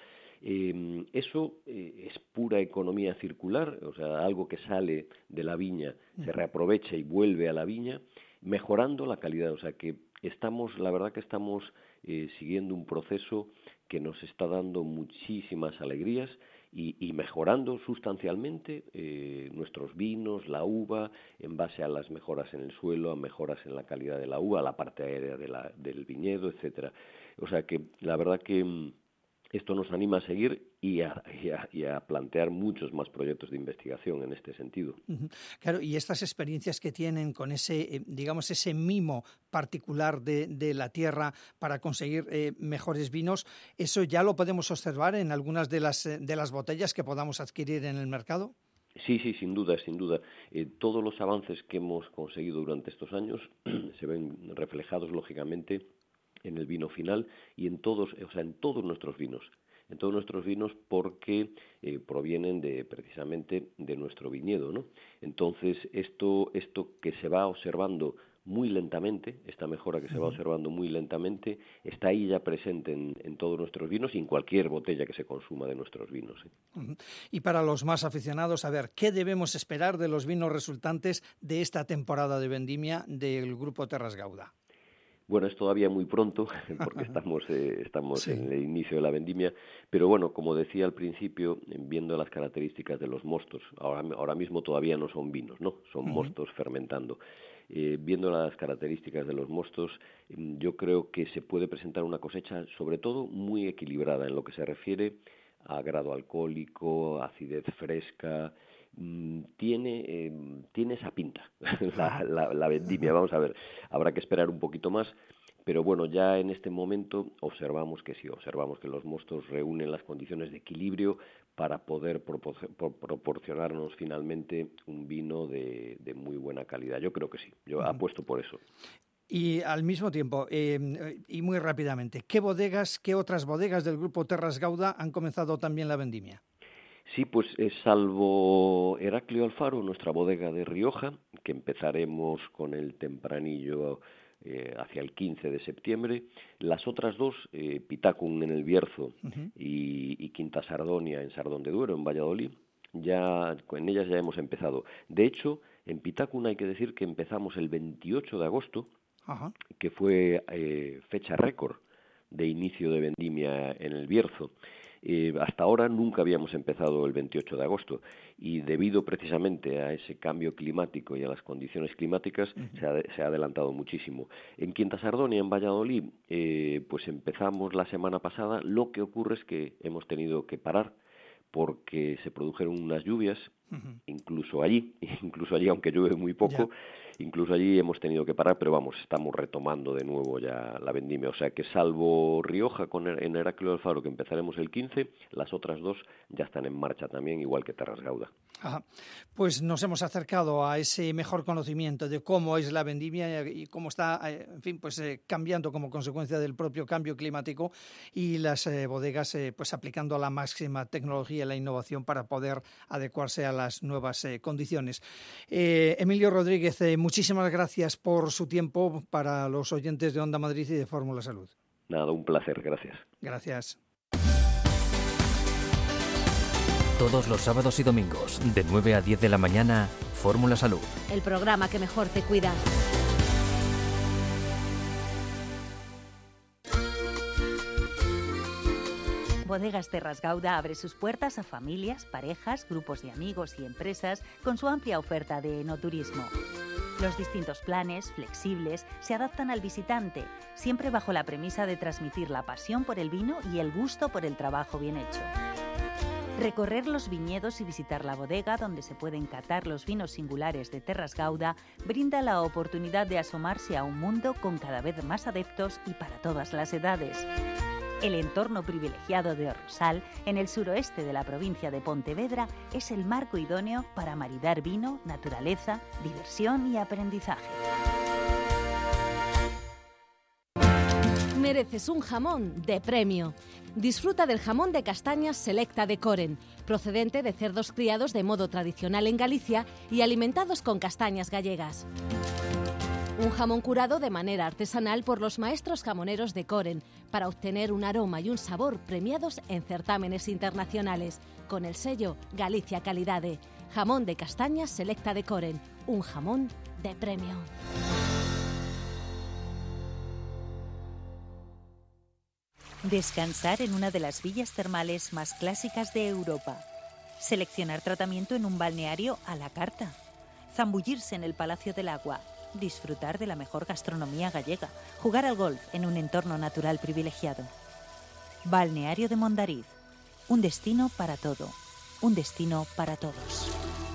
Eso es pura economía circular, o sea, algo que sale de la viña, se reaprovecha y vuelve a la viña, mejorando la calidad. O sea, que la verdad que estamos siguiendo un proceso que nos está dando muchísimas alegrías y mejorando sustancialmente nuestros vinos, la uva, en base a las mejoras en el suelo, a mejoras en la calidad de la uva, a la parte aérea del viñedo, etcétera. O sea que la verdad que esto nos anima a seguir y a plantear muchos más proyectos de investigación en este sentido. Claro, y estas experiencias que tienen con ese mimo particular de la tierra para conseguir mejores vinos, ¿eso ya lo podemos observar en algunas de las botellas que podamos adquirir en el mercado? Sí, sin duda. Todos los avances que hemos conseguido durante estos años se ven reflejados, lógicamente, en el vino final y en todos nuestros vinos, porque provienen precisamente de nuestro viñedo, ¿no? Entonces, esto que se va observando muy lentamente, esta mejora que se va observando muy lentamente, está ahí ya presente en todos nuestros vinos y en cualquier botella que se consuma de nuestros vinos. Y para los más aficionados, a ver, ¿qué debemos esperar de los vinos resultantes de esta temporada de vendimia del Grupo Terras Gauda? Bueno, es todavía muy pronto porque estamos en el inicio de la vendimia, pero bueno, como decía al principio, viendo las características de los mostos, ahora mismo todavía no son vinos, ¿no? Son mostos fermentando. Viendo las características de los mostos, yo creo que se puede presentar una cosecha, sobre todo, muy equilibrada en lo que se refiere a grado alcohólico, acidez fresca. Tiene esa pinta la vendimia. Vamos a ver, habrá que esperar un poquito más, pero bueno, ya en este momento observamos que los mostos reúnen las condiciones de equilibrio para poder proporcionarnos finalmente un vino de muy buena calidad. Yo creo que sí, yo apuesto por eso. Y al mismo tiempo, y muy rápidamente, ¿qué otras bodegas del Grupo Terras Gauda han comenzado también la vendimia? Sí, pues salvo Heraclio Alfaro, nuestra bodega de Rioja, que empezaremos con el tempranillo hacia el 15 de septiembre. Las otras dos, Pitacun en el Bierzo y Quinta Sardonia en Sardón de Duero, en Valladolid, ya en ellas ya hemos empezado. De hecho, en Pitacun hay que decir que empezamos el 28 de agosto, que fue fecha récord de inicio de vendimia en el Bierzo. Hasta ahora nunca habíamos empezado el 28 de agosto y debido precisamente a ese cambio climático y a las condiciones climáticas se ha adelantado muchísimo. En Quinta Sardonia, en Valladolid, pues empezamos la semana pasada. Lo que ocurre es que hemos tenido que parar porque se produjeron unas lluvias, incluso allí, aunque llueve muy poco, incluso allí hemos tenido que parar, pero vamos, estamos retomando de nuevo ya la vendimia. O sea que salvo Rioja en Heraclio Alfaro, que empezaremos el 15, las otras dos ya están en marcha también, igual que Terras Gauda. Pues nos hemos acercado a ese mejor conocimiento de cómo es la vendimia y cómo está, en fin, pues cambiando como consecuencia del propio cambio climático y las bodegas pues aplicando la máxima tecnología y la innovación para poder adecuarse a las nuevas condiciones. Emilio Rodríguez, muchísimas gracias por su tiempo para los oyentes de Onda Madrid y de Fórmula Salud. Nada, un placer, gracias. Gracias. Todos los sábados y domingos, de 9 a 10 de la mañana, Fórmula Salud. El programa que mejor te cuida. Bodegas Terras Gauda abre sus puertas a familias, parejas, grupos de amigos y empresas con su amplia oferta de enoturismo. Los distintos planes, flexibles, se adaptan al visitante, siempre bajo la premisa de transmitir la pasión por el vino y el gusto por el trabajo bien hecho. Recorrer los viñedos y visitar la bodega donde se pueden catar los vinos singulares de Terras Gauda brinda la oportunidad de asomarse a un mundo con cada vez más adeptos y para todas las edades. El entorno privilegiado de Rosal, en el suroeste de la provincia de Pontevedra, es el marco idóneo para maridar vino, naturaleza, diversión y aprendizaje. Mereces un jamón de premio. Disfruta del jamón de castañas Selecta de Coren, procedente de cerdos criados de modo tradicional en Galicia y alimentados con castañas gallegas. Un jamón curado de manera artesanal por los maestros jamoneros de Coren para obtener un aroma y un sabor premiados en certámenes internacionales, con el sello Galicia Calidade. Jamón de castañas Selecta de Coren, un jamón de premio. Descansar en una de las villas termales más clásicas de Europa. Seleccionar tratamiento en un balneario a la carta. Zambullirse en el Palacio del Agua. Disfrutar de la mejor gastronomía gallega. Jugar al golf en un entorno natural privilegiado. Balneario de Mondariz. Un destino para todo. Un destino para todos.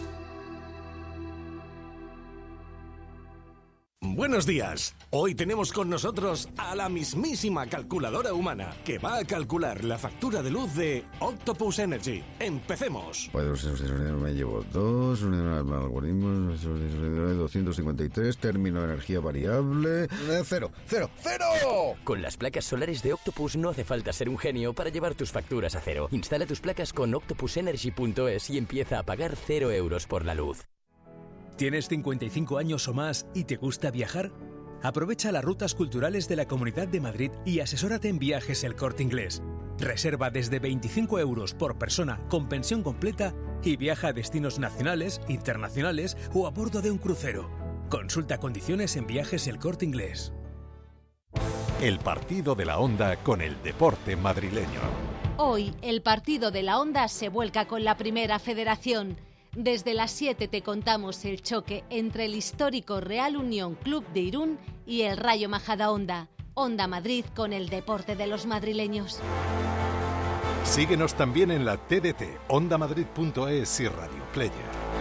Buenos días. Hoy tenemos con nosotros a la mismísima calculadora humana que va a calcular la factura de luz de Octopus Energy. ¡Empecemos! Pues me llevo 2, algoritmos, 253, término de energía variable, 0. Con las placas solares de Octopus no hace falta ser un genio para llevar tus facturas a cero. Instala tus placas con octopusenergy.es y empieza a pagar 0 euros por la luz. ¿Tienes 55 años o más y te gusta viajar? Aprovecha las rutas culturales de la Comunidad de Madrid y asesórate en Viajes El Corte Inglés. Reserva desde 25 euros por persona con pensión completa y viaja a destinos nacionales, internacionales o a bordo de un crucero. Consulta condiciones en Viajes El Corte Inglés. El partido de la Onda con el deporte madrileño. Hoy, el partido de la Onda se vuelca con la Primera Federación. Desde las 7 te contamos el choque entre el histórico Real Unión Club de Irún y el Rayo Majadahonda. Onda Madrid con el deporte de los madrileños. Síguenos también en la TDT, ondamadrid.es y Radio Player.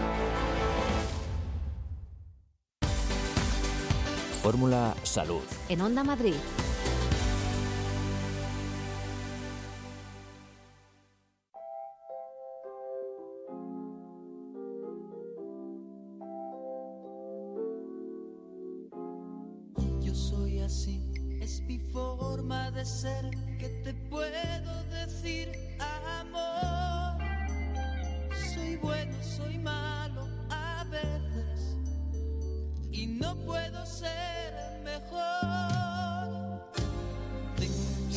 Fórmula Salud. En Onda Madrid. Es mi forma de ser, que te puedo decir amor.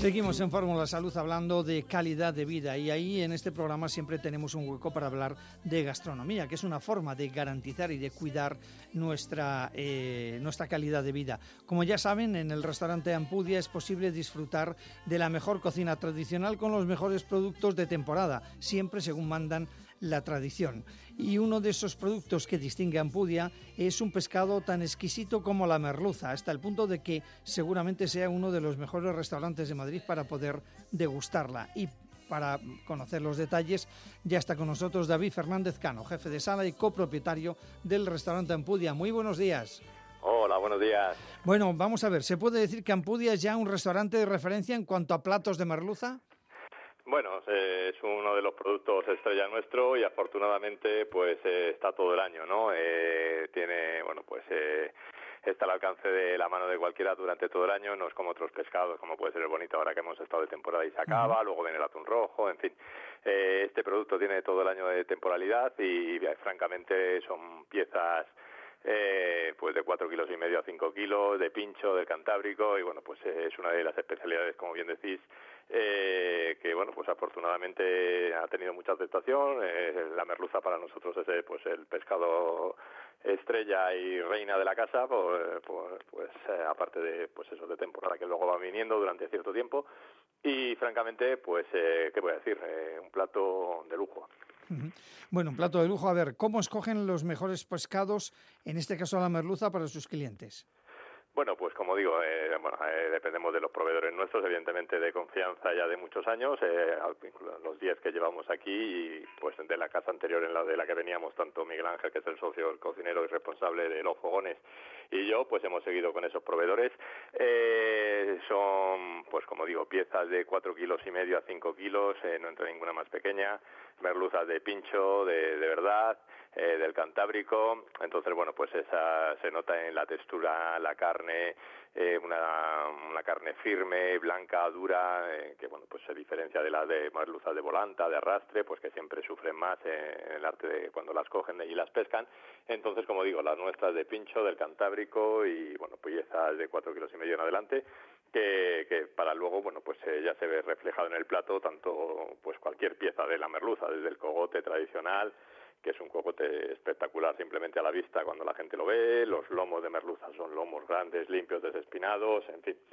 Seguimos en Fórmula Salud hablando de calidad de vida y ahí en este programa siempre tenemos un hueco para hablar de gastronomía, que es una forma de garantizar y de cuidar nuestra calidad de vida. Como ya saben, en el restaurante Ampudia es posible disfrutar de la mejor cocina tradicional con los mejores productos de temporada, siempre según mandan la tradición. Y uno de esos productos que distingue a Ampudia es un pescado tan exquisito como la merluza, hasta el punto de que seguramente sea uno de los mejores restaurantes de Madrid para poder degustarla. Y para conocer los detalles ya está con nosotros David Fernández Cano, jefe de sala y copropietario del restaurante Ampudia. Muy buenos días. Hola, buenos días. Bueno, vamos a ver, ¿se puede decir que Ampudia es ya un restaurante de referencia en cuanto a platos de merluza? Bueno, es uno de los productos estrella nuestro y afortunadamente pues está todo el año, ¿no? Tiene, bueno, pues está al alcance de la mano de cualquiera durante todo el año, no es como otros pescados, como puede ser el bonito ahora que hemos estado de temporada y se acaba, luego viene el atún rojo, en fin. Este producto tiene todo el año de temporalidad y francamente son piezas pues de 4,5 kilos a 5 kilos, de pincho, del Cantábrico, y bueno, pues es una de las especialidades, como bien decís, que bueno, pues afortunadamente ha tenido mucha aceptación. La merluza para nosotros es pues el pescado estrella y reina de la casa, pues aparte de pues eso de temporada que luego va viniendo durante cierto tiempo, y francamente pues qué voy a decir, un plato de lujo. Bueno, un plato de lujo. A ver, ¿cómo escogen los mejores pescados, en este caso la merluza, para sus clientes? Bueno, pues como digo, dependemos de los proveedores nuestros, evidentemente de confianza ya de muchos años, los 10 que llevamos aquí y pues de la casa anterior en la de la que veníamos, tanto Miguel Ángel, que es el socio, el cocinero y responsable de los fogones, y yo, pues hemos seguido con esos proveedores. Son, pues como digo, piezas de 4,5 kilos a 5 kilos, no entra ninguna más pequeña, merluzas de pincho, de verdad, del Cantábrico. Entonces, bueno, pues esa se nota en la textura, la carne, una carne firme, blanca, dura, que bueno, pues se diferencia de la de merluzas de volanta, de arrastre, pues que siempre sufren más en el arte de cuando las cogen y las pescan. Entonces, como digo, las nuestras de pincho, del Cantábrico y bueno, piezas de 4,5 kilos en adelante, que para luego, bueno, pues ya se ve reflejado en el plato tanto pues cualquier pieza de la merluza, desde el cogote tradicional, que es un cogote espectacular simplemente a la vista cuando la gente lo ve, los lomos de merluza son lomos grandes, limpios, desespinados, en fin,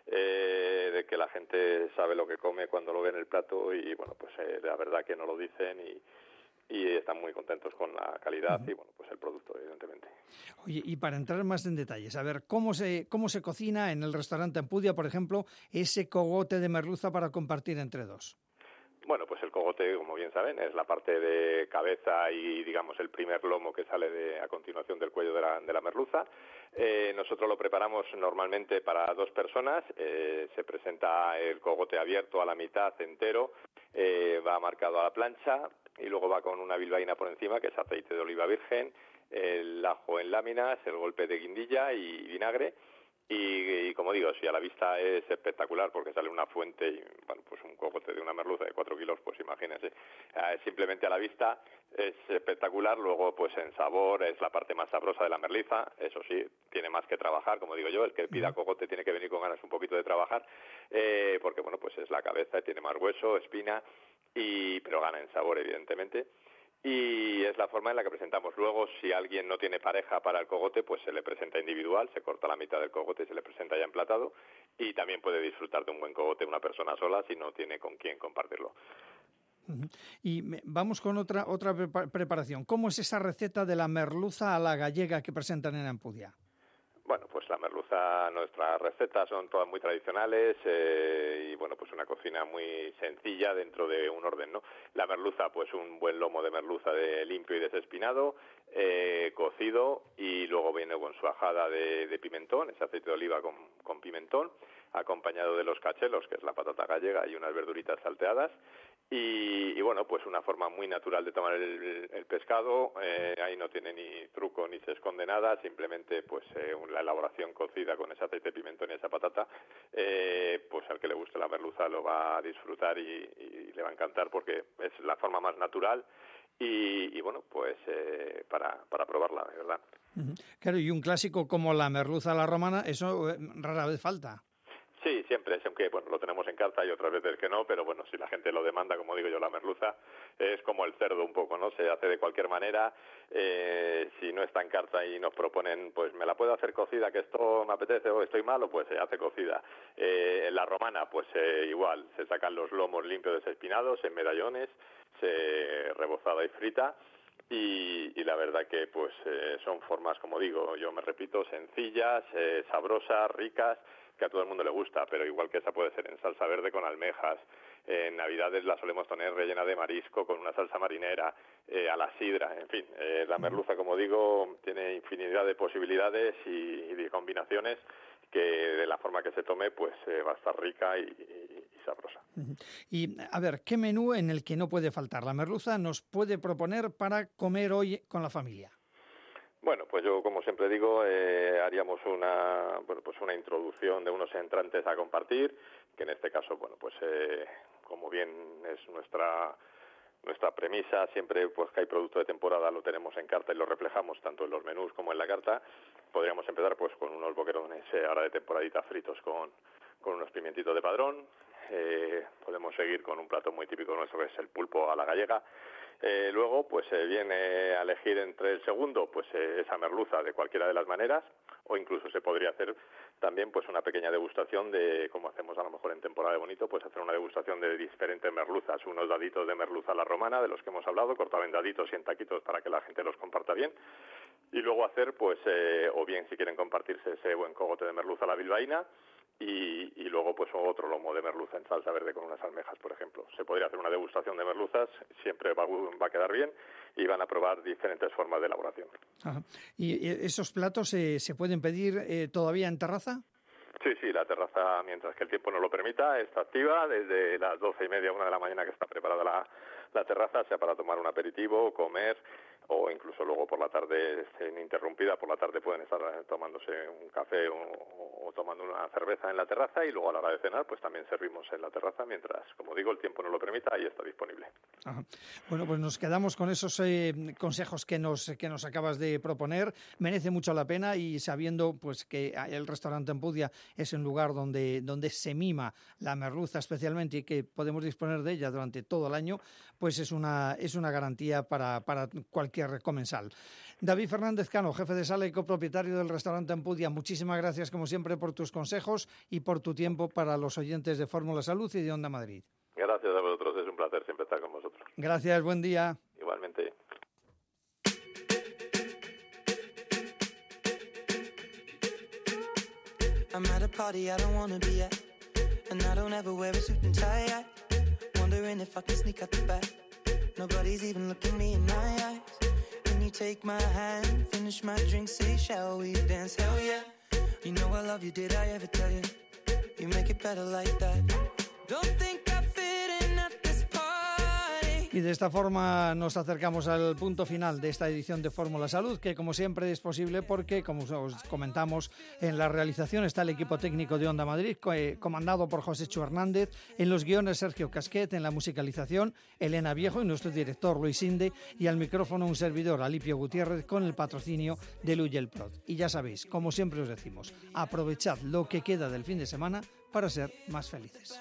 de que la gente sabe lo que come cuando lo ve en el plato y bueno, pues la verdad que no lo dicen y están muy contentos con la calidad y bueno, pues el producto, evidentemente. Oye, y para entrar más en detalles, a ver, ¿cómo se cocina en el restaurante Ampudia, por ejemplo, ese cogote de merluza para compartir entre dos? Bueno, pues el cogote, como bien saben, es la parte de cabeza y, digamos, el primer lomo que sale a continuación del cuello de la merluza. Nosotros lo preparamos normalmente para 2 personas. Se presenta el cogote abierto a la mitad entero, va marcado a la plancha y luego va con una bilbaína por encima, que es aceite de oliva virgen, el ajo en láminas, el golpe de guindilla y vinagre. Y como digo, si a la vista es espectacular porque sale una fuente y bueno, pues un cogote de una merluza de 4 kilos, pues imagínense, simplemente a la vista es espectacular. Luego pues en sabor es la parte más sabrosa de la merluza, eso sí, tiene más que trabajar, como digo yo, el que pida cogote tiene que venir con ganas un poquito de trabajar, porque bueno, pues es la cabeza, tiene más hueso, espina, pero gana en sabor evidentemente. Y es la forma en la que presentamos. Luego, si alguien no tiene pareja para el cogote, pues se le presenta individual, se corta la mitad del cogote y se le presenta ya emplatado. Y también puede disfrutar de un buen cogote una persona sola si no tiene con quién compartirlo. Y vamos con otra preparación. ¿Cómo es esa receta de la merluza a la gallega que presentan en Ampudia? Bueno, pues la merluza, nuestras recetas son todas muy tradicionales y bueno, pues una cocina muy sencilla dentro de un orden, ¿no? La merluza, pues un buen lomo de merluza limpio y desespinado, cocido y luego viene con su ajada de pimentón, ese aceite de oliva con pimentón, acompañado de los cachelos, que es la patata gallega y unas verduritas salteadas. Y bueno, pues una forma muy natural de tomar el pescado, ahí no tiene ni truco ni se esconde nada, simplemente pues la elaboración cocida con ese aceite de pimentón y esa patata, pues al que le guste la merluza lo va a disfrutar y le va a encantar porque es la forma más natural y bueno, pues para probarla, de verdad. Claro, y un clásico como la merluza a la romana, eso rara vez falta. Sí, siempre, aunque bueno, lo tenemos en carta y otras veces que no, pero bueno, si la gente lo demanda, como digo yo, la merluza es como el cerdo un poco, ¿no? Se hace de cualquier manera, si no está en carta y nos proponen, pues me la puedo hacer cocida, que esto me apetece o estoy malo, pues se hace cocida. La romana, pues igual, se sacan los lomos limpios desespinados en medallones, se rebozada y frita. Y la verdad que pues son formas, como digo, yo me repito, sencillas, sabrosas, ricas, que a todo el mundo le gusta, pero igual que esa puede ser en salsa verde con almejas. En Navidades la solemos tener rellena de marisco con una salsa marinera, a la sidra, en fin. La merluza, como digo, tiene infinidad de posibilidades y de combinaciones que de la forma que se tome pues va a estar rica y sabrosa. Y a ver, ¿qué menú en el que no puede faltar la merluza nos puede proponer para comer hoy con la familia? Bueno, pues yo, como siempre digo, haríamos una introducción de unos entrantes a compartir, que en este caso, bueno, pues como bien es nuestra premisa, siempre pues que hay producto de temporada lo tenemos en carta y lo reflejamos tanto en los menús como en la carta. Podríamos empezar pues con unos boquerones ahora de temporadita fritos con unos pimientitos de Padrón. Podemos seguir con un plato muy típico nuestro que es el pulpo a la gallega. Luego pues viene a elegir entre el segundo pues esa merluza de cualquiera de las maneras, o incluso se podría hacer también pues una pequeña degustación de, como hacemos a lo mejor en temporada de bonito, pues hacer una degustación de diferentes merluzas, unos daditos de merluza a la romana de los que hemos hablado, cortado en daditos y en taquitos para que la gente los comparta bien, y luego hacer pues o bien si quieren compartirse ese buen cogote de merluza a la bilbaína, y luego pues otro lomo de merluza en salsa verde con unas almejas, por ejemplo. Se podría hacer una degustación de merluzas, siempre va a quedar bien, y van a probar diferentes formas de elaboración. Ajá. ¿Y esos platos se pueden pedir todavía en terraza? Sí, la terraza, mientras que el tiempo nos lo permita, está activa desde las 12:30, 1 de la mañana que está preparada la terraza, sea para tomar un aperitivo, comer, o incluso luego por la tarde, ininterrumpida, por la tarde pueden estar tomándose un café o tomando una cerveza en la terraza, y luego a la hora de cenar pues también servimos en la terraza mientras, como digo, el tiempo nos lo permita y está disponible. Ajá. Bueno, pues nos quedamos con esos consejos que nos acabas de proponer. Merece mucho la pena, y sabiendo pues que el restaurante Empudia es un lugar donde se mima la merluza especialmente y que podemos disponer de ella durante todo el año, pues es una garantía para cualquier comensal. David Fernández Cano, jefe de sala y copropietario del restaurante Empudia, muchísimas gracias como siempre por tus consejos y por tu tiempo para los oyentes de Fórmula Salud y de Onda Madrid. Gracias a vosotros, es un placer siempre estar con vosotros. Gracias, buen día. Igualmente. I'm at a party I don't wanna be at, and I don't ever wear a suit and tie yet. Wondering if I can sneak out the back. Nobody's even looking me in my eyes. Can you take my hand, finish my drink, say shall we dance? Hell yeah. You know I love you, did I ever tell you? You make it better like that. Don't think I fit in at this party. Y de esta forma nos acercamos al punto final de esta edición de Fórmula Salud, que como siempre es posible porque, como os comentamos, en la realización está el equipo técnico de Onda Madrid, comandado por José Chu Hernández, en los guiones Sergio Casquet, en la musicalización Elena Viejo y nuestro director Luis Inde, y al micrófono un servidor, Alipio Gutiérrez, con el patrocinio de Luyel Prod. Y ya sabéis, como siempre os decimos, aprovechad lo que queda del fin de semana para ser más felices.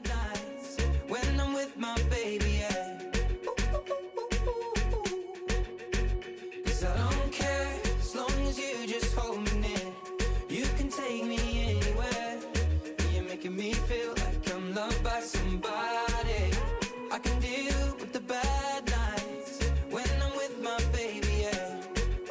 Me feel like I'm loved by somebody. I can deal with the bad nights when I'm with my baby, yeah.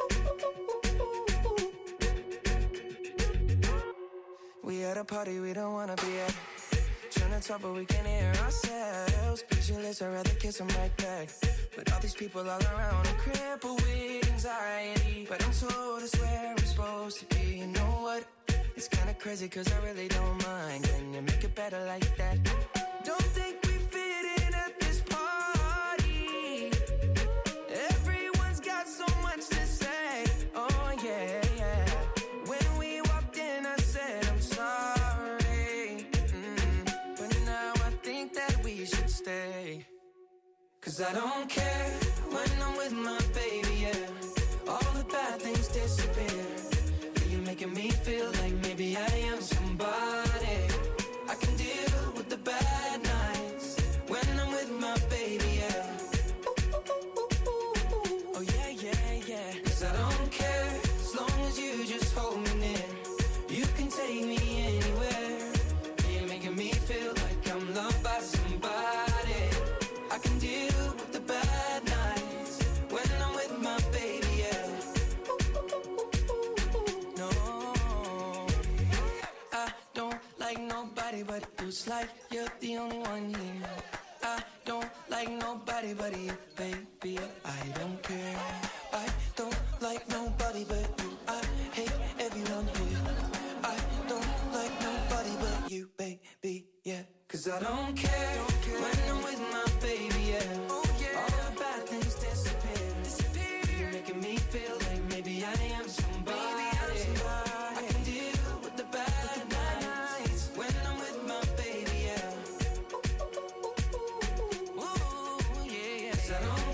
We at a party we don't wanna be at. Trying to talk but we can't hear ourselves. Pictureless, I'd rather kiss them right back. But all these people all around, I'm crippled with anxiety. But I'm told it's where I'm supposed to be. You know what? It's kinda crazy cause I really don't mind. Can you make it better like that? Don't think we fit in at this party. Everyone's got so much to say. Oh yeah, yeah. When we walked in I said I'm sorry. But now I think that we should stay. Cause I don't care when I'm with my baby, yeah. All the bad things disappear. Making me feel like maybe I am somebody. with the bad nights when I'm with my baby, yeah. No, I don't like nobody but you. It's like you're the only one here. I don't like nobody but you, baby. I don't care. I don't like nobody but you. I hate everyone here. I don't like nobody but you, baby, yeah. 'Cause I don't care when I'm with my baby, yeah. Oh yeah. All the bad things disappear. You're making me feel like maybe I am somebody. I can deal with the bad nights when I'm with my baby, yeah. Ooh, yeah, yeah. 'Cause I don't